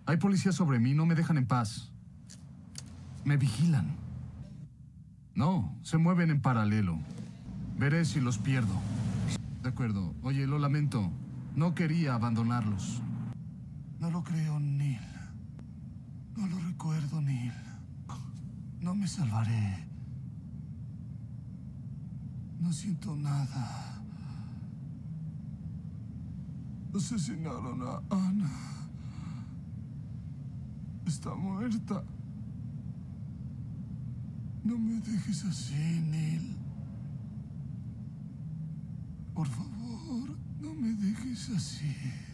Hay policías sobre mí, no me dejan en paz. Me vigilan. No, se mueven en paralelo. Veré si los pierdo. De acuerdo. Oye, lo lamento. No quería abandonarlos. No lo creo, Neil. No lo recuerdo, Neil. No me salvaré. No siento nada. Asesinaron a Ana. Está muerta. No me dejes así, Neil. Por favor, no me dejes así.